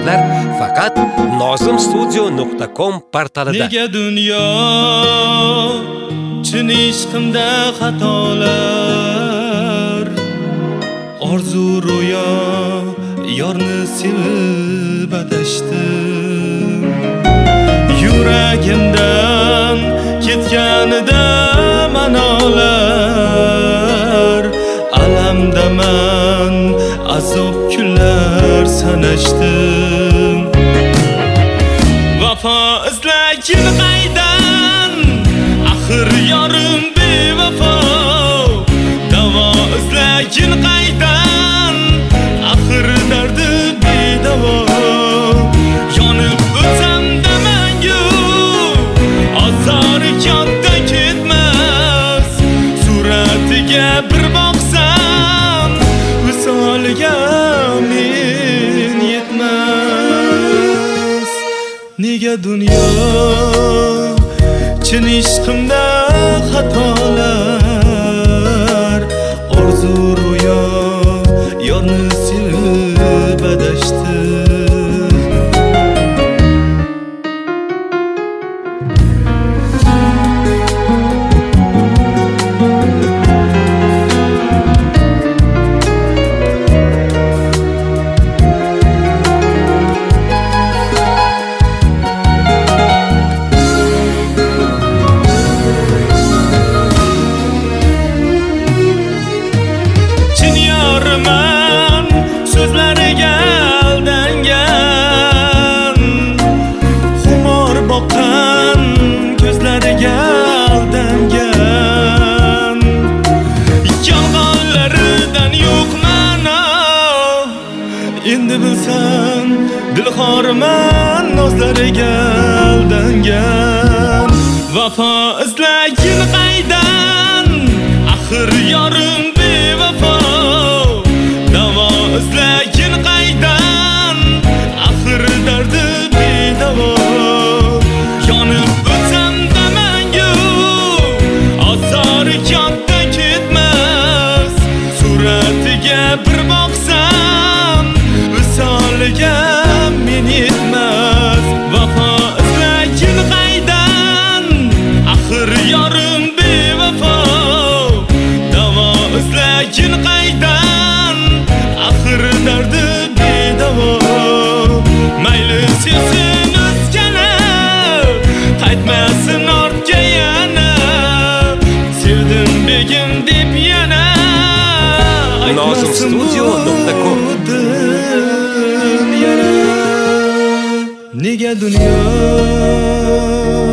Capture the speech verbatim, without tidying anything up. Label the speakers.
Speaker 1: qo'shiqlar faqat nozim studio nuqta com portalida.
Speaker 2: Nega dunyo chin ishqimda xatolar, orzu ro'yo yorni sevib adashdim. Yuragimdan ketganida manolar, alamda man azob kunlar sanashdim. Vafo izlagin qaydan, axir yorim bevafo. Davo izlagin qaydan, axir dardi bedavo. Yonib o'tsamda mangu, azor katta ketmas. Suratiga bir boqsam, visoliga men yetmas. Nega dunyo chin ishqimda xatolar, orzu ro'yo yorni sevib adashdim. So'zlariga aldangan, xumor boqqan ko'zlariga aldangan. Yolg'onlaridan yo'q ma'no, endi bilsam dilxorman nozlariga aldangan. Vafo izlagin qaydan, axir yorim bevafo. Izlagin qaydan, axir dardi bedavo. Yonib o'tsamda mangu, azori katta ketmas. Suratiga bir boqsam, visoliga men yetmas. Vafo izlagin qaydan, axir yorim bevafo. Davo izlagin qaydan, axir dardi bedavo. Mayli sevsin o'zgani, qaytmasin ortga yana. Sevdim begim deb yana,
Speaker 1: nozim studio nuqta com.
Speaker 2: Nega dunyo